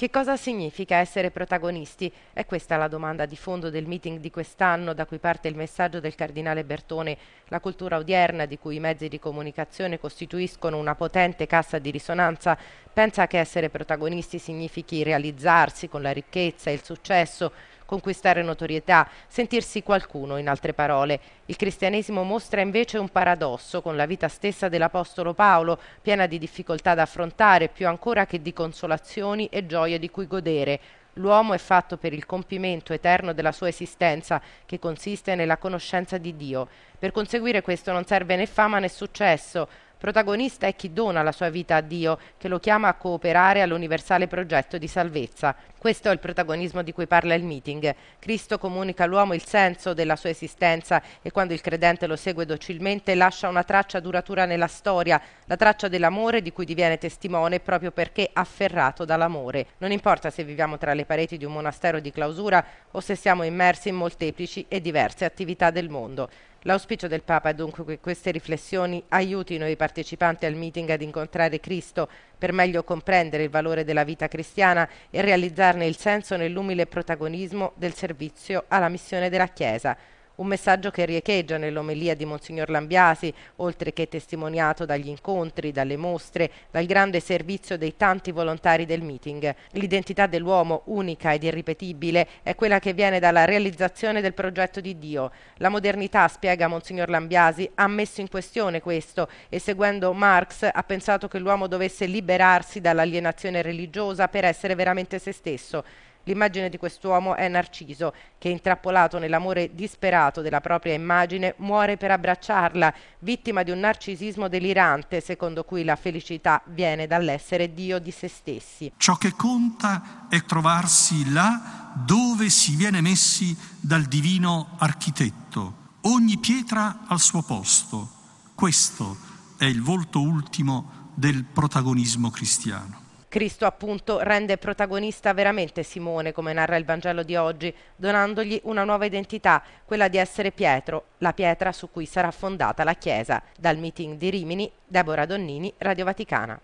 Che cosa significa essere protagonisti? È questa la domanda di fondo del meeting di quest'anno, da cui parte il messaggio del cardinale Bertone. La cultura odierna, di cui i mezzi di comunicazione costituiscono una potente cassa di risonanza, pensa che essere protagonisti significhi realizzarsi con la ricchezza e il successo, conquistare notorietà, sentirsi qualcuno, in altre parole. Il cristianesimo mostra invece un paradosso con la vita stessa dell'Apostolo Paolo, piena di difficoltà da affrontare, più ancora che di consolazioni e gioie di cui godere. L'uomo è fatto per il compimento eterno della sua esistenza, che consiste nella conoscenza di Dio. Per conseguire questo non serve né fama né successo. Protagonista è chi dona la sua vita a Dio, che lo chiama a cooperare all'universale progetto di salvezza. Questo è il protagonismo di cui parla il meeting. Cristo comunica all'uomo il senso della sua esistenza e quando il credente lo segue docilmente lascia una traccia duratura nella storia, la traccia dell'amore di cui diviene testimone proprio perché afferrato dall'amore. Non importa se viviamo tra le pareti di un monastero di clausura o se siamo immersi in molteplici e diverse attività del mondo. L'auspicio del Papa è dunque che queste riflessioni aiutino i partecipanti al meeting ad incontrare Cristo per meglio comprendere il valore della vita cristiana e realizzarne il senso nell'umile protagonismo del servizio alla missione della Chiesa. Un messaggio che riecheggia nell'omelia di Monsignor Lambiasi, oltre che testimoniato dagli incontri, dalle mostre, dal grande servizio dei tanti volontari del meeting. L'identità dell'uomo, unica ed irripetibile, è quella che viene dalla realizzazione del progetto di Dio. La modernità, spiega Monsignor Lambiasi, ha messo in questione questo e seguendo Marx ha pensato che l'uomo dovesse liberarsi dall'alienazione religiosa per essere veramente se stesso. L'immagine di quest'uomo è Narciso, che intrappolato nell'amore disperato della propria immagine muore per abbracciarla, vittima di un narcisismo delirante, secondo cui la felicità viene dall'essere Dio di se stessi. Ciò che conta è trovarsi là dove si viene messi dal divino architetto, ogni pietra al suo posto. Questo è il volto ultimo del protagonismo cristiano. Cristo appunto rende protagonista veramente Simone, come narra il Vangelo di oggi, donandogli una nuova identità, quella di essere Pietro, la pietra su cui sarà fondata la Chiesa. Dal meeting di Rimini, Deborah Donnini, Radio Vaticana.